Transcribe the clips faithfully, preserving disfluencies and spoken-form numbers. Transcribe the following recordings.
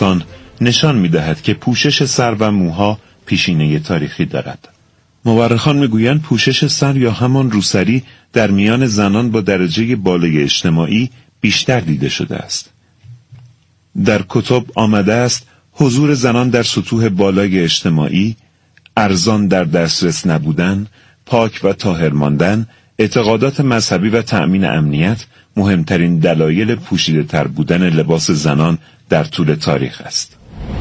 باستان نشان می‌دهد که پوشش سر و موها پیشینه تاریخی دارد. مورخان میگویند پوشش سر یا همان روسری در میان زنان با درجه بالای اجتماعی بیشتر دیده شده است. در کتب آمده است حضور زنان در سطوح بالای اجتماعی، ارزان در دسترس نبودن، پاک و طاهر ماندن، اعتقادات مذهبی و تأمین امنیت مهمترین دلایل پوشیده تر بودن لباس زنان در طول تاریخ است.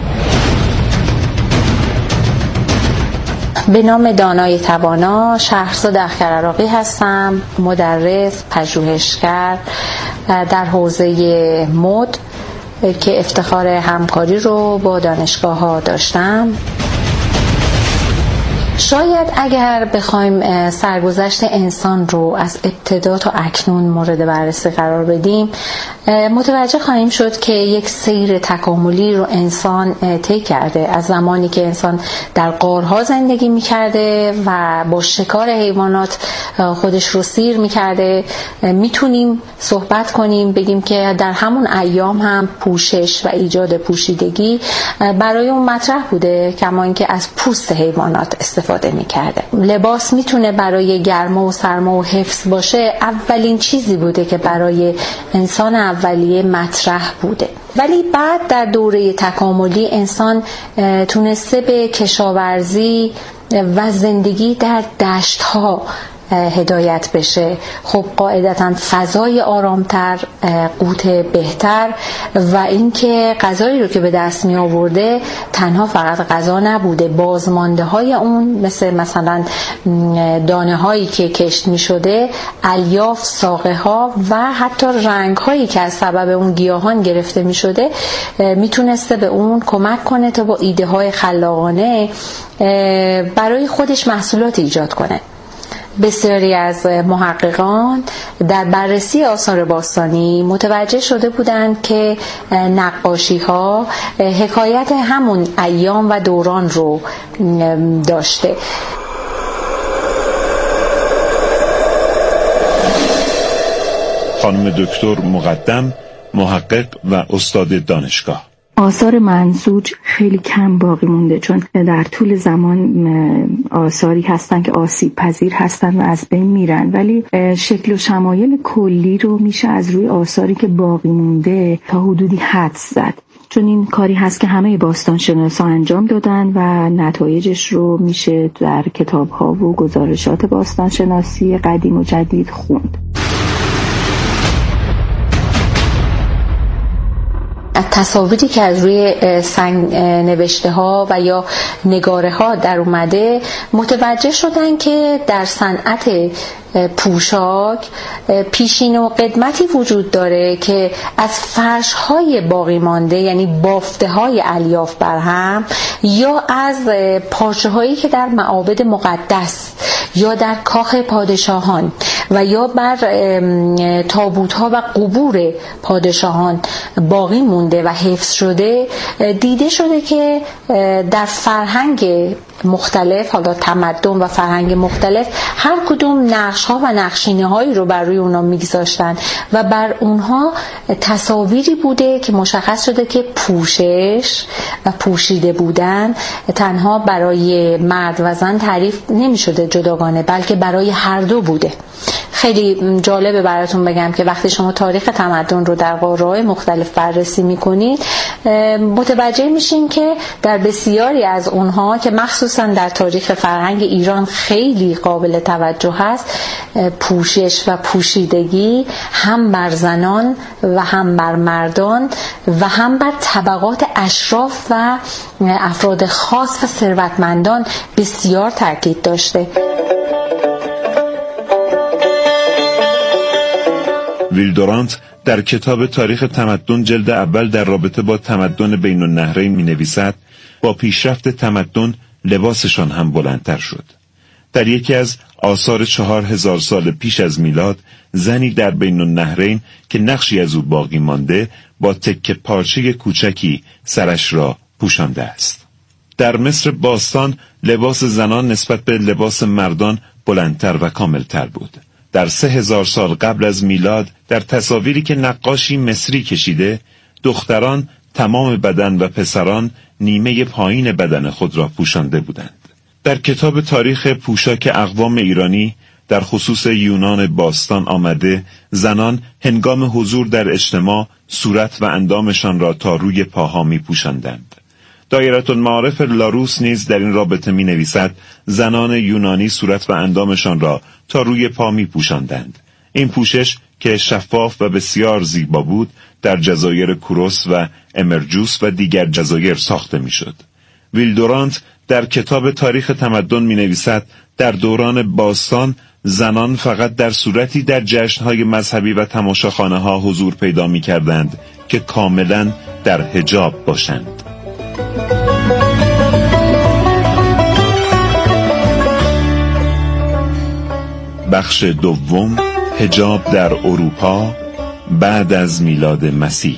به نام دانای توانا، شهرزاد اخترعراقی هستم، مدرس، پژوهشگر در حوزه مد که افتخار همکاری رو با دانشگاه ها داشتم. شاید اگر بخوایم سرگذشت انسان رو از ابتدا تا اکنون مورد بررسی قرار بدیم، متوجه خواهیم شد که یک سیر تکاملی رو انسان طی کرده. از زمانی که انسان در غارها زندگی می‌کرده و با شکار حیوانات خودش رو سیر می‌کرده، میتونیم صحبت کنیم بگیم که در همون ایام هم پوشش و ایجاد پوشیدگی برای اون مطرح بوده، کما اینکه از پوست حیوانات استفاده می‌کرده. لباس میتونه برای گرما و سرما و حفظ باشه، اولین چیزی بوده که برای انسان اولیه مطرح بوده. ولی بعد در دوره تکاملی انسان تونسته به کشاورزی و زندگی در دشت‌ها هدایت بشه. خب قاعدتاً فضای آرامتر، قوت بهتر و اینکه غذایی رو که به دست می آورده تنها فقط غذا نبوده، بازمانده های اون مثل مثلا دانه هایی که کشت می شده، الیاف، ساقه ها و حتی رنگ هایی که از سبب اون گیاهان گرفته می شده میتونسته به اون کمک کنه تا با ایده های خلاقانه برای خودش محصولات ایجاد کنه. بسیاری از محققان در بررسی آثار باستانی متوجه شده بودند که نقاشی ها حکایت همون ایام و دوران رو داشته. خانم دکتر مقدم، محقق و استاد دانشگاه: آثار منسوج خیلی کم باقی مونده، چون در طول زمان آثاری هستن که آسیب پذیر هستن و از بین میرن، ولی شکل و شمایل کلی رو میشه از روی آثاری که باقی مونده تا حدودی حدس زد، چون این کاری هست که همه باستانشناسا انجام دادن و نتایجش رو میشه در کتاب‌ها و گزارشات باستانشناسی قدیم و جدید خوند. تصاویری که از روی سنگ نوشته ها و یا نگاره ها در اومده متوجه شدن که در صنعت پوشاک پیشینه و قدمتی وجود داره که از فرش های باقی مانده، یعنی بافته های الیاف برهم، یا از پارچه هایی که در معابد مقدس یا در کاخ پادشاهان و یا بر تابوت ها و قبور پادشاهان باقی مونده و حفظ شده، دیده شده که در فرهنگ مختلف، حالا تمدن و فرهنگ مختلف، هر کدوم نقش ها و نقشینه هایی رو بر روی اونها میگذاشتن و بر اونها تصاویری بوده که مشخص شده که پوشش و پوشیده بودن تنها برای مرد و زن تعریف نمی شده جداگانه، بلکه برای هر دو بوده. خیلی جالبه براتون بگم که وقتی شما تاریخ تمدن رو در قاره‌های مختلف بررسی میکنید، متوجه میشین که در بسیاری از اونها که مخصوصا در تاریخ فرهنگ ایران خیلی قابل توجه هست، پوشش و پوشیدگی هم بر زنان و هم بر مردان و هم بر طبقات اشراف و افراد خاص و ثروتمندان بسیار تاکید داشته. ویلدورانت در کتاب تاریخ تمدن جلد اول در رابطه با تمدن بین النهرین می نویسد: با پیشرفت تمدن لباسشان هم بلندتر شد. در یکی از آثار چهار هزار سال پیش از میلاد، زنی در بین النهرین که نقشی از او باقی مانده با تکه پارچه کوچکی سرش را پوشانده است. در مصر باستان لباس زنان نسبت به لباس مردان بلندتر و کاملتر بود. در سه هزار سال قبل از میلاد در تصاویری که نقاشی مصری کشیده، دختران تمام بدن و پسران نیمه پایین بدن خود را پوشانده بودند. در کتاب تاریخ پوشاک اقوام ایرانی در خصوص یونان باستان آمده زنان هنگام حضور در اجتماع صورت و اندامشان را تا روی پاها می پوشاندند. دایره المعارف لاروس نیز در این رابطه می نویسد زنان یونانی صورت و اندامشان را تا روی پا می پوشاندند. این پوشش که شفاف و بسیار زیبا بود در جزایر کوروس و امرجوس و دیگر جزایر ساخته می شد. ویلدورانت در کتاب تاریخ تمدن می نویسد در دوران باستان زنان فقط در صورتی در جشنهای مذهبی و تماشاخانه ها حضور پیدا می کردند که کاملا در حجاب باشند. بخش دوم، حجاب در اروپا بعد از میلاد مسیح.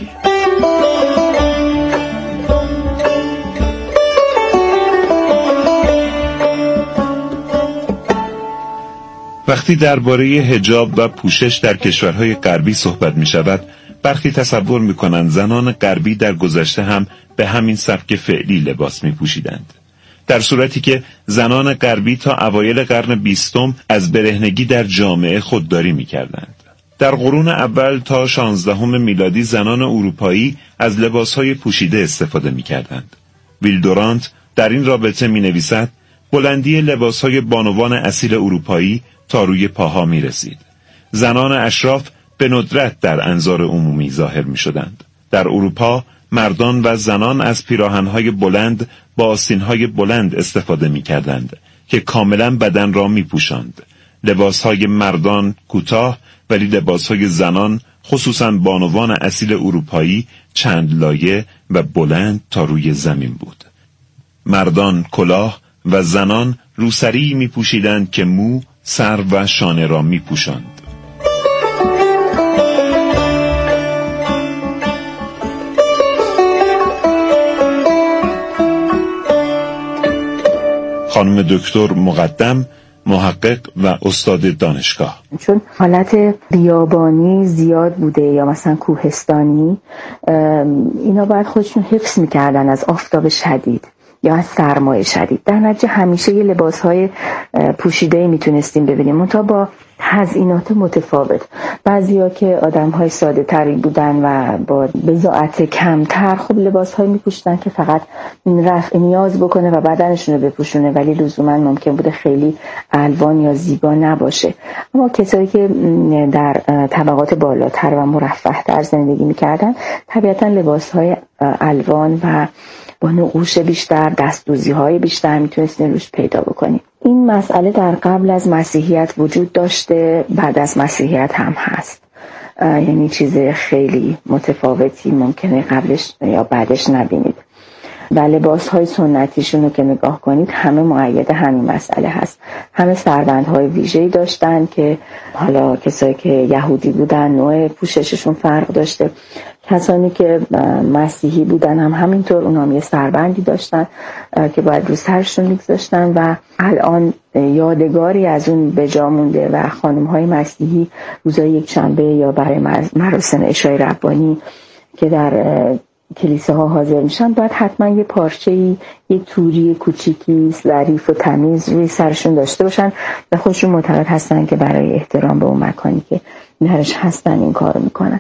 وقتی درباره حجاب و پوشش در کشورهای غربی صحبت می شود، برخی تصور می کنند زنان غربی در گذشته هم به همین سبک فعلی لباس می پوشیدند. در صورتی که زنان غربی تا اوایل قرن بیستم از برهنگی در جامعه خودداری می کردند. در قرون اول تا شانزدهم میلادی زنان اروپایی از لباسهای پوشیده استفاده می کردند. ویلدورانت در این رابطه می نویسد بلندی لباسهای بانوان اصیل اروپایی تا روی پاها می رسید. زنان اشراف به ندرت در انظار عمومی ظاهر می شدند. در اروپا مردان و زنان از پیراهنهای بلند با آستینهای بلند استفاده می کردند که کاملا بدن را می پوشاند. لباسهای مردان کوتاه ولی لباسهای زنان خصوصا بانوان اصیل اروپایی چند لایه و بلند تا روی زمین بود. مردان کلاه و زنان روسری می پوشیدند که مو، سر و شانه را می پوشاند. خانم دکتر مقدم، محقق و استاد دانشگاه. چون حالت بیابانی زیاد بوده یا مثلا کوهستانی، اینا باید خودشون حفظ میکردن از آفتاب شدید یا از سرمایه شدید. در نتیجه همیشه یه لباسهای پوشیده میتونستیم ببینیم، منتها با تزیینات متفاوت. بعضیا که آدم‌های ساده تری بودن و با بضاعت کمتر خب لباس‌هایی می‌پوشیدن که فقط رفع نیاز بکنه و بدنشون رو بپوشونه، ولی لزوما ممکن بوده خیلی الوان یا زیبا نباشه. اما کسایی که در طبقات بالاتر و مرفه‌تر زندگی می‌کردن طبیعتاً لباس‌های الوان و با نقوش بیشتر، دست‌دوزی‌های بیشتر میتونستین روش پیدا بکنید. این مسئله در قبل از مسیحیت وجود داشته، بعد از مسیحیت هم هست. یعنی چیز خیلی متفاوتی ممکنه قبلش یا بعدش نبینید. و لباس‌های سنتیشون رو که نگاه کنید همه مؤید همین مسئله هست. همه سربندهای ویژه‌ای داشتن که حالا کسایی که یهودی بودن نوع پوشششون فرق داشته. کسانی که مسیحی بودن هم همینطور، اونا هم یه سربندی داشتن که باید رو سرشون میگذاشتن و الان یادگاری از اون به جا مونده و خانم‌های مسیحی روزای یک شنبه یا برای مراسم عشای ربانی که در کلیساها حاضر میشن باید حتما یه پارچه‌ای، یه توری کوچیکی ظریف و تمیز روی سرشون داشته باشن و خودشون معتقد هستن که برای احترام به اون مکانی که درش هستن این کارو میکنن.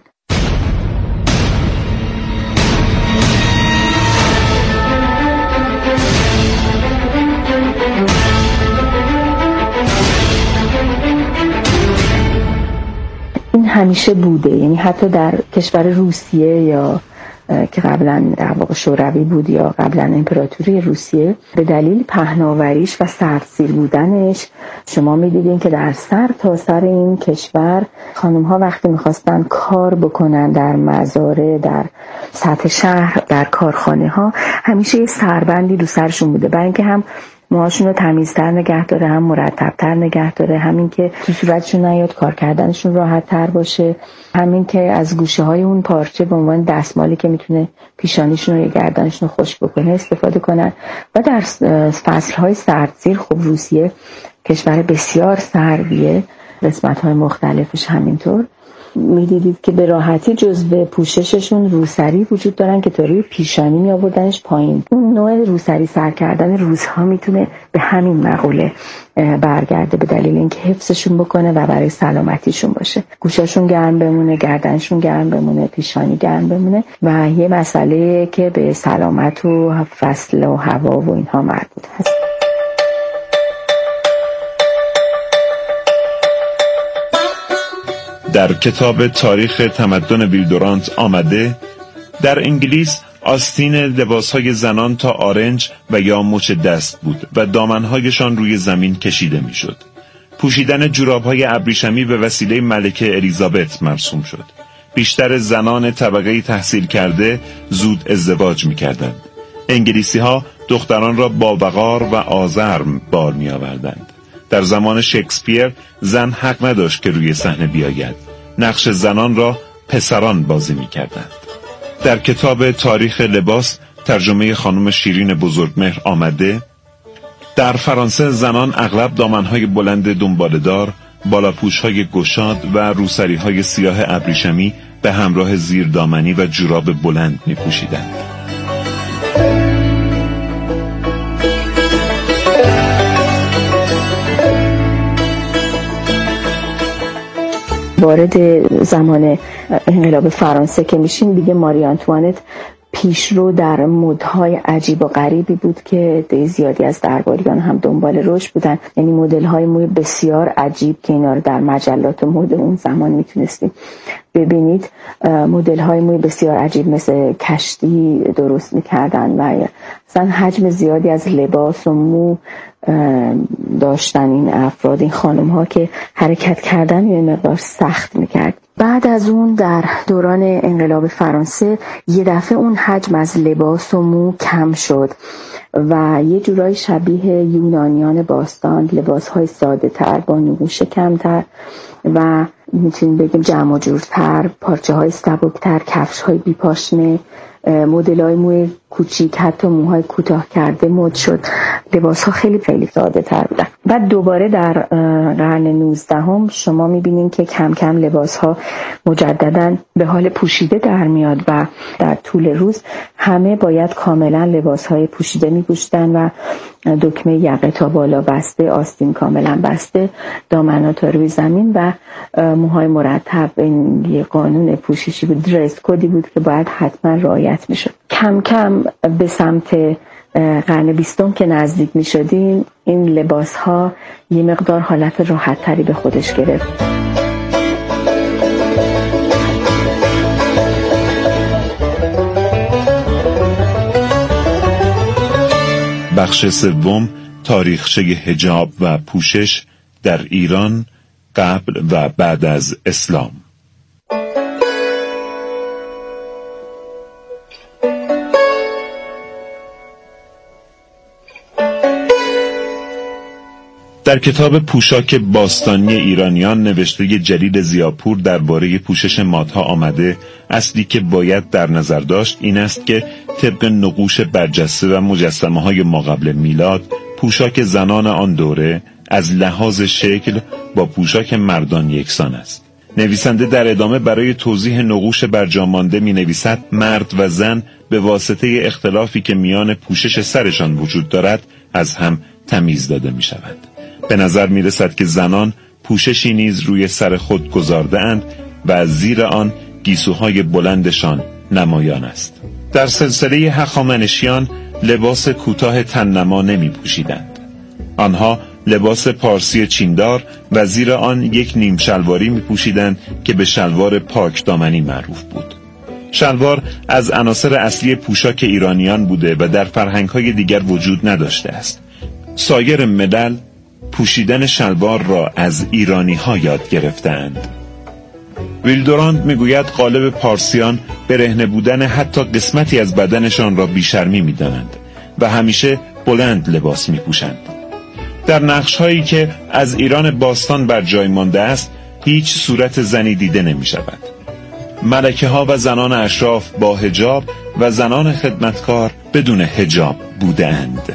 این همیشه بوده، یعنی حتی در کشور روسیه یا که قبلا در واقع شوروی بود یا قبلا امپراتوری روسیه، به دلیل پهناوریش و سردسیر بودنش شما می‌دیدین که در سر تا سر این کشور خانم‌ها وقتی می‌خواستن کار بکنن در مزارع، در سطح شهر، در کارخانه‌ها، همیشه یه سربندی رو سرشون بوده، برای اینکه هم موهاشون رو تمیزتر نگه داره، هم مرتبتر نگه داره، همین که تو صورتشون نیاد کار کردنشون راحت تر باشه، همین که از گوشه های اون پارچه به عنوان دستمالی که میتونه پیشانیشون رو یا گردنشون رو خشک بکنه استفاده کنن. و در فصلهای سردسیر خب روسیه کشور بسیار سردیه، قسمت های مختلفش همینطور، میدیدید که به راحتی جزو پوشششون روسری وجود دارن که تا روی پیشانی می آوردنش پایین. اون نوع روسری سر کردن روزها میتونه به همین مقوله برگرده، به دلیل اینکه حفظشون بکنه و برای سلامتیشون باشه. گوشاشون گرم بمونه، گردنشون گرم بمونه، پیشانی گرم بمونه و یه مسئله که به سلامت و فصل و هوا و اینها مربوط هست. در کتاب تاریخ تمدن ویل دورانت آمده در انگلیس آستین لباسهای زنان تا آرنج و یا مچ دست بود و دامنهایشان روی زمین کشیده میشد. پوشیدن جورابهای ابریشمی به وسیله ملکه الیزابت مرسوم شد. بیشتر زنان طبقه تحصیل کرده زود ازدواج میکردند. انگلیسی ها دختران را با وقار و آزرم بار می آوردند. در زمان شکسپیر زن حق نداشت که روی صحنه بیاید. نقش زنان را پسران بازی می کردند. در کتاب تاریخ لباس ترجمه خانم شیرین بزرگمهر آمده در فرانسه زنان اغلب دامنهای بلند دنباله‌دار، بالاپوش‌های گشاد و روسری‌های سیاه ابریشمی به همراه زیردامنی و جوراب بلند می پوشیدند. وارد زمان انقلاب فرانسه که میشیم دیگه ماری آنتوانت پیشرو در مدهای عجیب و غریبی بود که ده زیادی از درباریان هم دنبال روش بودن. یعنی مدل های موی بسیار عجیب که اینا رو در مجلات مد اون زمان میتونستیم ببینید. مدل های موی بسیار عجیب مثل کشتی درست میکردن و اصلا حجم زیادی از لباس و مو داشتن این افراد، این خانم ها که حرکت کردن یه مقدار سخت میکرد. بعد از اون در دوران انقلاب فرانسه یه دفعه اون حجم از لباس و مو کم شد و یه جورای شبیه یونانیان باستان، لباسهای ساده تر با نقوش کمتر و میتونیم بگیم جمع و جورتر، پارچه های سبکتر، کفش های بیپاشنه، مدل های موی کوچیک، حتی موهای کوتاه کرده مد شد. لباس ها خیلی خیلی ساده تر بودن. بعد دوباره در قرن نوزدهم شما میبینین که کم کم لباس ها مجددا به حال پوشیده در میاد و در طول روز همه باید کاملا لباس های پوشیده میپوشیدن و دکمه یقه تا بالا بسته، آستین کاملا بسته، دامنها تا روی زمین و موهای مرتب. این یه قانون پوششی بود، درس کدی بود که باید حتما رعایت میشد. کم کم به سمت قرن بیستم که نزدیک می شدیم این لباس ها یه مقدار حالت راحت تری به خودش گرفت. بخش سوم، تاریخچه حجاب و پوشش در ایران قبل و بعد از اسلام. در کتاب پوشاک باستانی ایرانیان نوشته جلیل ضیاپور درباره پوشش مادها آمده اصلی که باید در نظر داشت این است که طبق نقوش برجسته و مجسمه های ما قبل میلاد پوشاک زنان آن دوره از لحاظ شکل با پوشاک مردان یکسان است. نویسنده در ادامه برای توضیح نقوش برجامانده می نویسد مرد و زن به واسطه اختلافی که میان پوشش سرشان وجود دارد از هم تمیز داده می شود. به نظر می رسد که زنان پوششی نیز روی سر خود گذارده اند و از زیر آن گیسوهای بلندشان نمایان است. در سلسله هخامنشیان لباس کوتاه تننما نمی پوشیدند. آنها لباس پارسی چیندار و زیر آن یک نیم شلواری می پوشیدند که به شلوار پاک دامنی معروف بود. شلوار از عناصر اصلی پوشاک ایرانیان بوده و در فرهنگ‌های دیگر وجود نداشته است. سایر ملل پوشیدن شلوار را از ایرانی ها یاد گرفتند. ویل دورانت میگوید غالب پارسیان برهنه بودن حتی قسمتی از بدنشان را بیشرمی میدانند و همیشه بلند لباس میپوشند. در نقش هایی که از ایران باستان بر جای مانده است هیچ صورت زنی دیده نمی شود. ملکه ها و زنان اشراف با حجاب و زنان خدمتکار بدون حجاب بودند.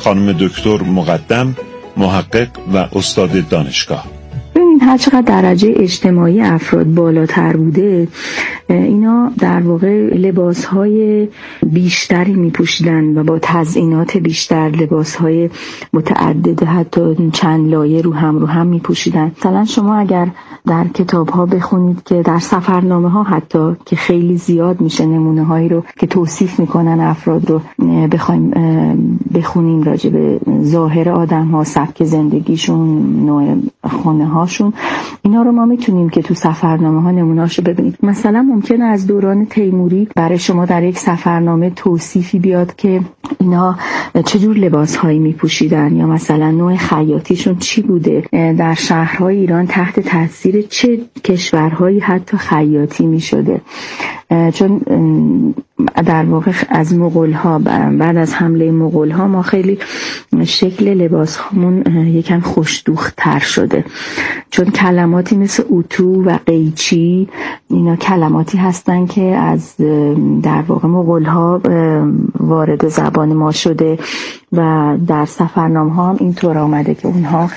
خانم دکتر مقدم، محقق و استاد دانشگاه. ببینید هر چقدر درجه اجتماعی افراد بالاتر بوده، اینا در واقع لباسهای بیشتری میپوشیدن و با تزیینات بیشتر، لباسهای متعدد حتی چند لایه رو هم رو هم میپوشیدن. مثلا شما اگر در کتاب ها بخونید که در سفرنامه ها حتی که خیلی زیاد میشه نمونه هایی رو که توصیف میکنن افراد رو بخوایم بخونیم راجع به ظاهر آدم ها، سبک زندگیشون، نوع خونه هاشون، اینا رو ما میتونیم که تو سفرنامه ها نمونهاشو ببینید. مثلا ممکنه از دوران تیموری برای شما در یک سفرنامه توصیفی بیاد که اینا چجور لباس هایی میپوشیدن، یا مثلا نوع خیاطیشون چی بوده، در شهرهای ایران تحت تاثیر چه کشورهایی حتی خیاطی میشده. چون در واقع از مغول ها، بعد از حمله مغول ها، ما خیلی شکل لباس همون یکم خوش‌دوخت تر شده، چون کلماتی مثل اتو و قیچی اینا کلماتی هستن که از در واقع مغول ها وارد زبان ما شده و در سفرنامه ها هم اینطور آمده که اونها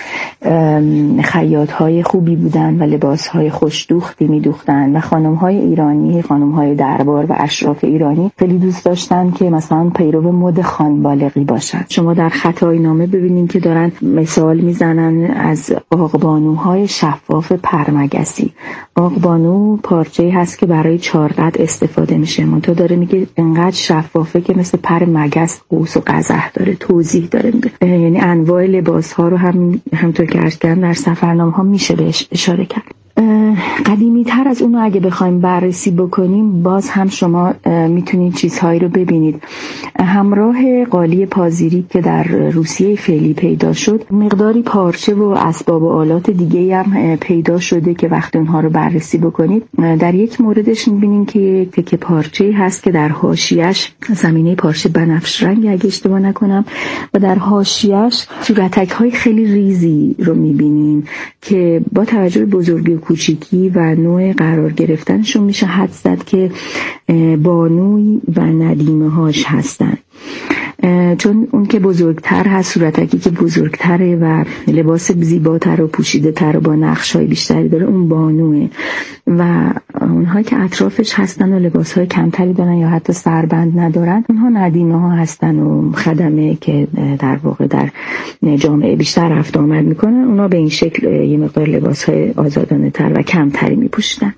خیاط های خوبی بودن و لباس های خوش‌دوختی می دوختن و خانم های ایرانی، خانم های دربار و اشراف ایرانی خیلی دوست داشتن که مثلا پیرو مد خانبالغی باشن. شما در خطای نامه ببینین که دارن مثال میزنن از آقبانوهای شفاف پرمگسی. آقبانو پارچه‌ای هست که برای چارقد استفاده میشه، منتها داره میگه انقدر شفافه که مثل پر مگس قوس و قزح داره، توضیح داره میده. یعنی انواع لباس ها رو هم همونطور که عرض کردم در سفرنامه ها میشه بهش اشاره کرد. قدیمی تر از اونو اگه بخوایم بررسی بکنیم، باز هم شما میتونید چیزهایی رو ببینید. همراه قالی پازیری که در روسیه فعلی پیدا شد، مقداری پارچه و اسباب و آلات دیگه هم پیدا شده که وقتی اونها رو بررسی بکنید، در یک موردش میبینیم که یک تکه پارچه هست که در حاشیه‌اش، زمینه پارچه بنفش رنگ اگه اشتباه نکنم، و در حاشیه‌اش صورتک های خیلی ریزی رو میبینیم که با توجه به بزرگی و کوچیکی و نوع قرار گرفتنشون میشه حد زد که بانوی و ندیمه هاش هستن. چون اون که بزرگتر هست، صورتکی که بزرگتره و لباس زیباتر و پوشیده تر و با نقش‌های بیشتری داره، اون بانوه، و اونهایی که اطرافش هستن و لباس‌های کمتری دارن یا حتی سربند ندارن، اونها ندیمه ها هستن و خدمه که در واقع در جامعه بیشتر رفت آمد میکنن. اونا به این شکل یه مقدار لباس‌های آزادانه تر و کمتری میپوشیدن.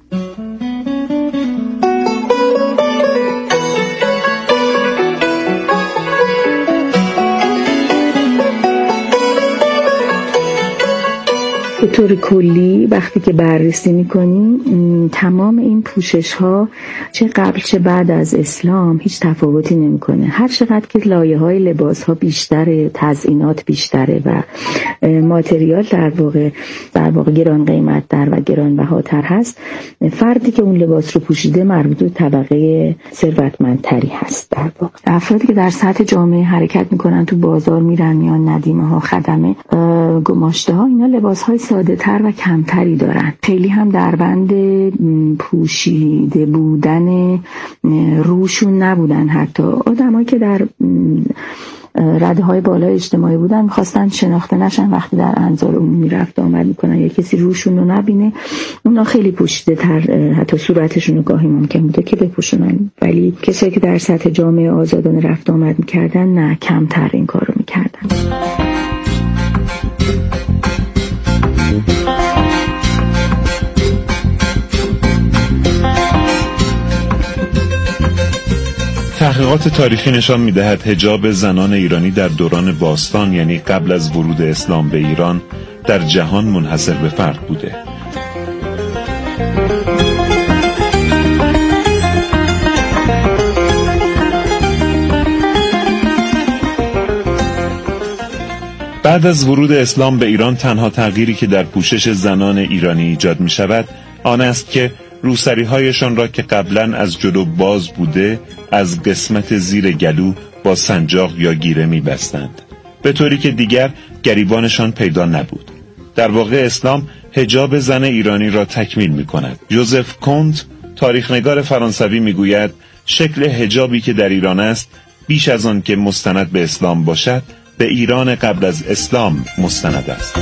به طور کلی وقتی که بررسی میکنیم، تمام این پوشش ها چه قبل چه بعد از اسلام هیچ تفاوتی نمیکنه. هر چقدر که لایه های لباس ها بیشتره، تزیینات بیشتره و ماتریال در واقع در واقع گران قیمت در و گران بهاتر هست، فردی که اون لباس رو پوشیده مربوط به طبقه ثروتمندتری هست. در واقع افرادی که در سطح جامعه حرکت میکنن، تو بازار میرن، میان ندیمه ها، خدمه، گماشته ها، اینا لباس های ساده تر و کمتری دارن. خیلی هم در بند پوشیده بودن روشون نبودن. حتی آدمایی که در رده های بالای اجتماعی بودن میخواستن شناخته نشن، وقتی در انظار عمومی رفت آمد میکنن یا کسی روشون رو نبینه، اونا خیلی پوشیده تر، حتی صورتشون رو گاهی ممکن بوده که بپوشونن، ولی کسایی که در سطح جامعه آزادانه رفت آمد میکردن نه، کمتر این کار رو میکردن. تحقیقات تاریخی نشان می‌دهد حجاب زنان ایرانی در دوران باستان، یعنی قبل از ورود اسلام به ایران، در جهان منحصر به فرد بوده. بعد از ورود اسلام به ایران، تنها تغییری که در پوشش زنان ایرانی ایجاد می‌شود آن است که روسری‌هایشان را که قبلاً از جلو باز بوده، از قسمت زیر گلو با سنجاق یا گیره می‌بستند، به طوری که دیگر گریبانشان پیدا نبود. در واقع اسلام حجاب زن ایرانی را تکمیل می‌کند. جوزف کونت، تاریخنگار فرانسوی، می‌گوید شکل حجابی که در ایران است، بیش از آن که مستند به اسلام باشد، به ایران قبل از اسلام مستند است.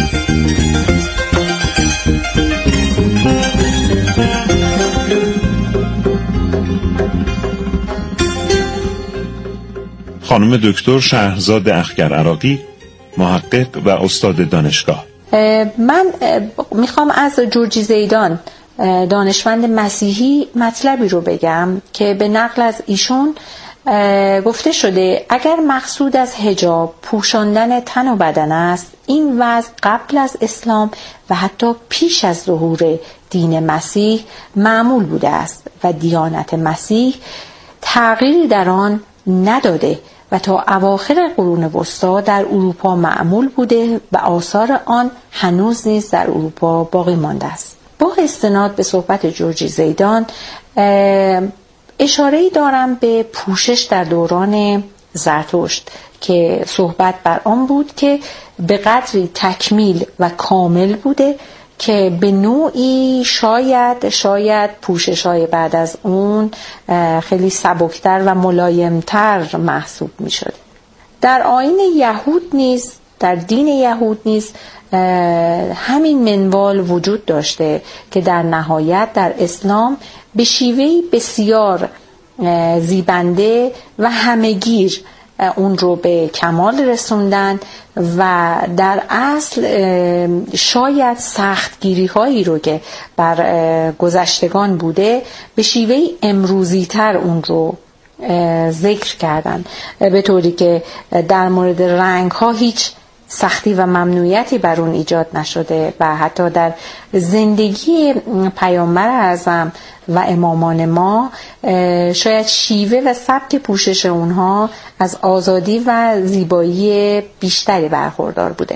خانم دکتر شهرزاد اخگر عراقی، محقق و استاد دانشگاه. من میخوام از جورجی زیدان، دانشمند مسیحی، مطلبی رو بگم که به نقل از ایشون گفته شده اگر مقصود از حجاب پوشاندن تن و بدن است، این وضع قبل از اسلام و حتی پیش از ظهور دین مسیح معمول بوده است و دیانت مسیح تغییری در آن نداده و تا اواخر قرون وسطا در اروپا معمول بوده و آثار آن هنوز نیز در اروپا باقی مانده است. با استناد به صحبت جورجی زیدان اشاره‌ای دارم به پوشش در دوران زرتشت که صحبت بر آن بود که به قدری تکمیل و کامل بوده که به نوعی شاید شاید پوشش‌های بعد از اون خیلی سبکتر و ملایمتر محسوب می شده. در آیین یهود نیز، در دین یهود نیز همین منوال وجود داشته که در نهایت در اسلام به شیوهی بسیار زیبنده و همه‌گیر اون رو به کمال رسوندن و در اصل شاید سختگیری هایی رو که بر گذشتگان بوده به شیوهی امروزی تر اون رو ذکر کردن، به طوری که در مورد رنگ ها هیچ سختی و ممنوعیتی بر اون ایجاد نشده و حتی در زندگی پیامبر اعظم و امامان ما شاید شیوه و سبک پوشش اونها از آزادی و زیبایی بیشتری برخوردار بوده.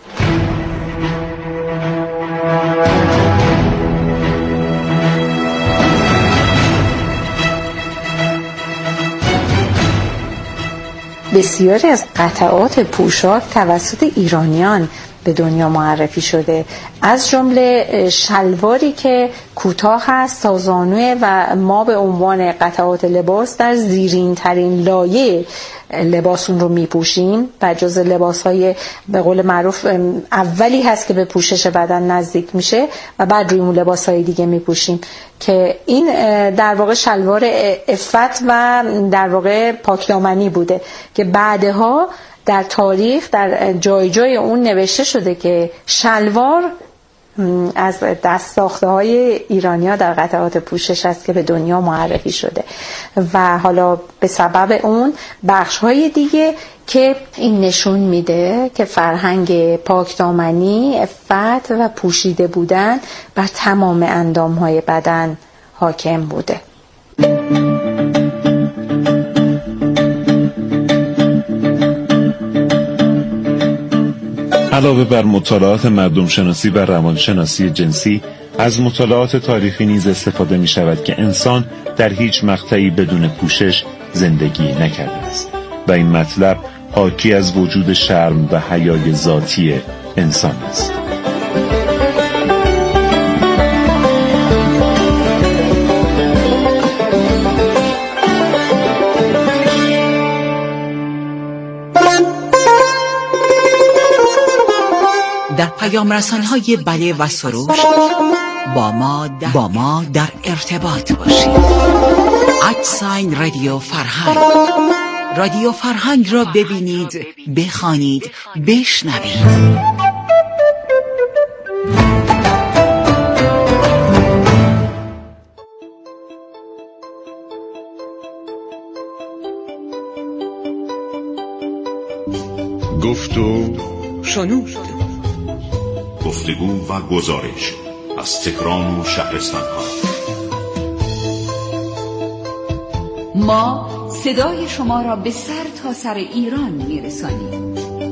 بسیاری از قطعات پوشاک توسط ایرانیان به دنیا معرفی شده، از جمله شلواری که کوتاه است تا زانوی و ما به عنوان قطعات لباس در زیرین ترین لایه لباسون رو میپوشیم و جز لباسهای به قول معروف اولی هست که به پوشش بدن نزدیک میشه و بعد روی اون لباسهای دیگه میپوشیم که این در واقع شلوار عفت و در واقع پاکدامنی بوده که بعدها در تاریخ در جای جای اون نوشته شده که شلوار از دست ساخته های ایرانی ها در قطعات پوشش است که به دنیا معرفی شده و حالا به سبب اون بخش های دیگه که این نشون میده که فرهنگ پاکدامنی، عفت و پوشیده بودن بر تمام اندام های بدن حاکم بوده. علاوه بر مطالعات مردم شناسی و روانشناسی جنسی، از مطالعات تاریخی نیز استفاده می شود که انسان در هیچ مقطعی بدون پوشش زندگی نکرده است و این مطلب حاکی از وجود شرم و حیای ذاتی انسان است. در پیام رسان‌های بله و سروش با ما در, با ما در ارتباط باشید. ادساین رادیو فرهنگ. رادیو فرهنگ را ببینید، بخوانید، بشنوید. گفتو شنود. گفتگو و گزارش از تهران و شهرستان ها. ما صدای شما را به سر تا سر ایران میرسانیم.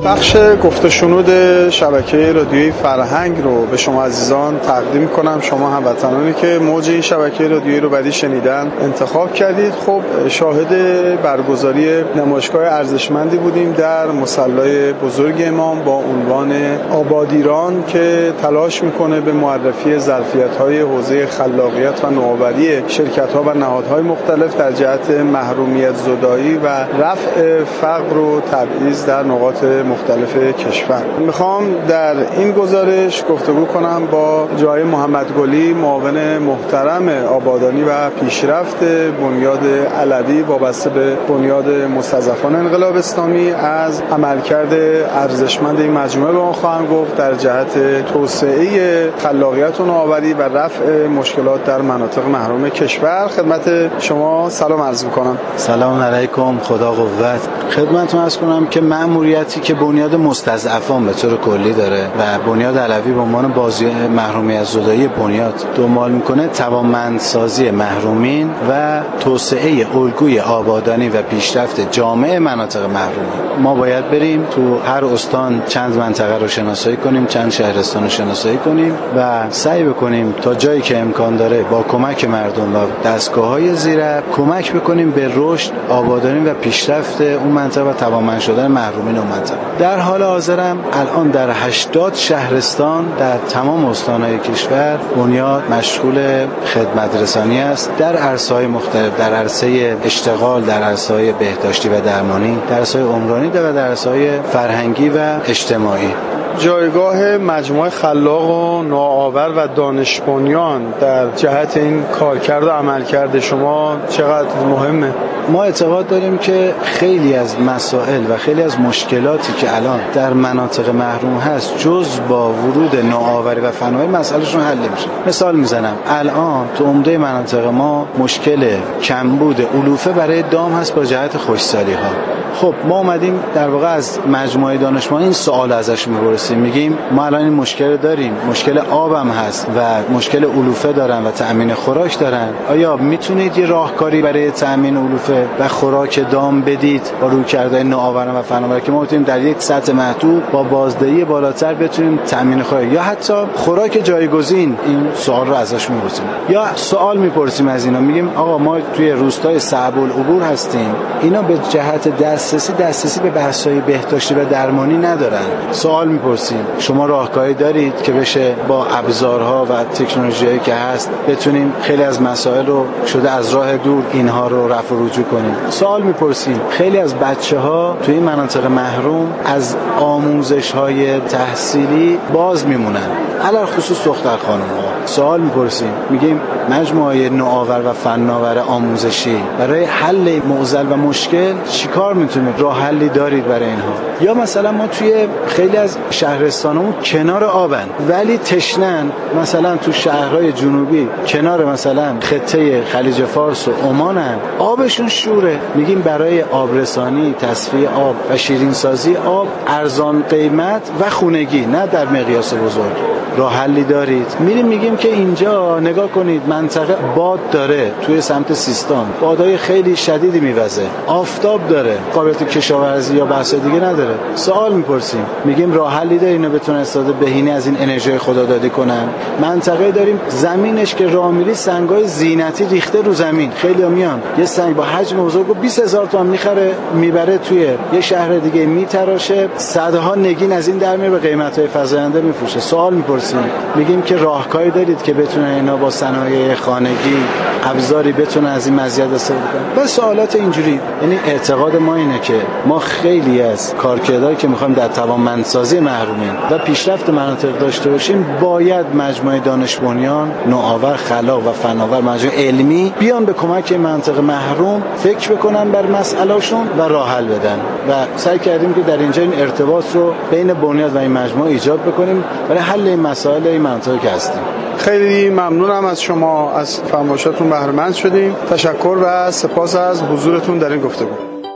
بخش گفت و شنود شبکه رادیویی فرهنگ رو به شما عزیزان تقدیم کنم. شما هموطنانی که موج این شبکه رادیویی رو برای شنیدن انتخاب کردید. خب شاهد برگزاری نمایشگاه ارزشمندی بودیم در مصلی بزرگ امام با عنوان آبادیران که تلاش میکنه به معرفی ظرفیت‌های حوزه خلاقیت و نوآوری شرکت‌ها و نهادهای مختلف در جهت محرومیت زدایی و رفع فقر و تبعیض در نقاط مختلف کشور. میخوام در این گزارش گفتگو کنم با جای محمد گلی، معاون محترم آبادانی و پیشرفت بنیاد علوی وابسته به بنیاد مستضعفان انقلاب اسلامی، از عملکرد ارزشمند این مجموعه به ما خواهم گفت در جهت توسعه خلاقیت و نوآوری و رفع مشکلات در مناطق محروم کشور. خدمت شما سلام عرض می‌کنم. سلام علیکم، خدا قوت. خدمتتون عرض کنم که مأموریتی که بنیاد مستضعفان به طور کلی داره و بنیاد علوی به عنوان بازی محرومیت زدایی بنیاد دنبال میکنه، توانمندسازی محرومین و توسعه الگوی آبادانی و پیشرفت جامعه مناطق محروم. ما باید بریم تو هر استان چند منطقه رو شناسایی کنیم، چند شهرستان رو شناسایی کنیم و سعی بکنیم تا جایی که امکان داره با کمک مردم و دستگاه‌های زیرک کمک بکنیم به رشد، آبادانی و پیشرفت اون منطقه و توانمند شدن محرومین اون منطقه. در حال حاضرم الان در هشتاد شهرستان در تمام استان‌های کشور بنیاد مشغول خدمت رسانی است در عرصه‌های مختلف، در عرصه اشتغال، در عرصه‌های بهداشتی و درمانی، در عرصه‌های عمرانی و در عرصه‌های فرهنگی و اجتماعی. جایگاه مجموعه خلاق و نوآور و دانش بنیان در جهت این کارکرد و عملکرد شما چقدر مهمه؟ ما اعتقاد داریم که خیلی از مسائل و خیلی از مشکلاتی که الان در مناطق محروم هست جز با ورود نوآوری و فناوری مسئلهشون حل میشه. مثال میزنم، الان تو عمده مناطق ما مشکل کمبود علوفه برای دام هست با جهت خشکسالی ها. خب ما اومدیم در واقع از مجموعه دانشمندان این سوال ازش می‌پرسیم، میگیم ما الان این مشکل داریم، مشکل آبم هست و مشکل علوفه دارن و تأمین خوراک دارن، آیا میتونید یه راهکاری برای تأمین علوفه و خوراک دام بدید با رویکردهای نوآورانه و فناوری که ما بتونیم در یک سطح محدود با بازدهی بالاتر بتونیم تأمین خوراک یا حتی خوراک جایگزین؟ این سوال رو ازش می‌پرسیم. یا سوال می‌پرسیم از اینا، میگیم آقا ما توی روستای صعب العبور هستیم، اینا به جهت دسترسی دسترسی به بحث‌های بهداشتی و درمانی ندارن. سوال می‌پرسیم شما راهکاری دارید که بشه با ابزارها و تکنولوژیایی که هست بتونیم خیلی از مسائل رو شده از راه دور اینها رو رفع و رجوع کنیم. سوال می‌پرسیم خیلی از بچه‌ها توی این مناطق محروم از آموزش‌های تحصیلی باز میمونن، علاوه خصوص دختر خانم‌ها. سوال می‌پرسیم میگیم مجموعه نوآور و فناور آموزشی برای حل معضل و مشکل چیکار میتونید، راه حلی دارید برای اینها؟ یا مثلا ما توی خیلی از شهرستانمون کنار آبن ولی تشنن، مثلا تو شهرهای جنوبی کنار مثلا خطه خلیج فارس و عمانن، آبشون شوره. میگیم برای آبرسانی، تصفیه آب و شیرین سازی آب ارزان قیمت و خونگی، نه در مقیاس بزرگ، راه حلی دارید؟ میریم میگیم که اینجا نگاه کنید منطقه باد داره، توی سمت سیستان بادهای خیلی شدیدی میوزه، آفتاب داره، قابلیت کشاورزی یا بحث دیگه نداره. سوال میپرسیم میگیم راه حلی داره اینا بتونن استفاده بهینه از این انرژی خدادادی کنن؟ منطقه داریم زمینش که راه میری سنگای زینتی ریخته رو زمین، خیلی‌ها میان یه سنگ با حجم بزرگو بیست هزار تومان میخره میبره توی یه شهر دیگه میتراشه، صدها نگین از این در میره به قیمت‌های فزاینده میفروشه. سوال میپرسیم میگیم که راهکاری دارید که بتونن اینا با صنایع خانگی ابزاری بتونن از این مزیت استفاده کنن؟ و سوالات اینجوری. یعنی اعتقاد ما اینه که ما خیلی از کارکردهایی که میخوایم در توانمندسازی محرومین و پیشرفت مناطق داشته باشیم باید مجموعه دانش بنیان، نوآور، خلاق و فناور، مجموعه علمی بیان به کمک مناطق محروم فکر بکنن بر مسئله‌شون و راه حل بدن و سعی کردیم که در اینجا این ارتباط رو بین بنیاد و این مجموعه ایجاد بکنیم برای حل این مسائل این مناطقی که هستیم. خیلی ممنونم از شما، از فرمایشاتون بهره مند شدیم. تشکر و سپاس از حضورتون در این گفتگو.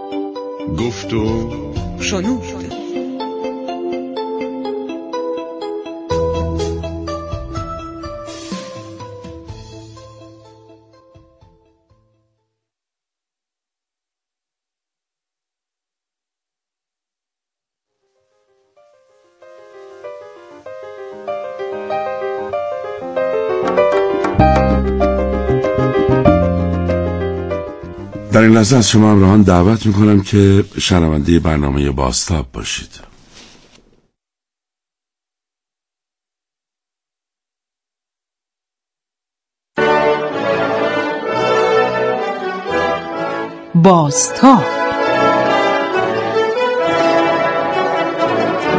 گفتو شنود. در این لحظه از شما همراهان دعوت میکنم که شنونده برنامه بازتاب باشید. بازتاب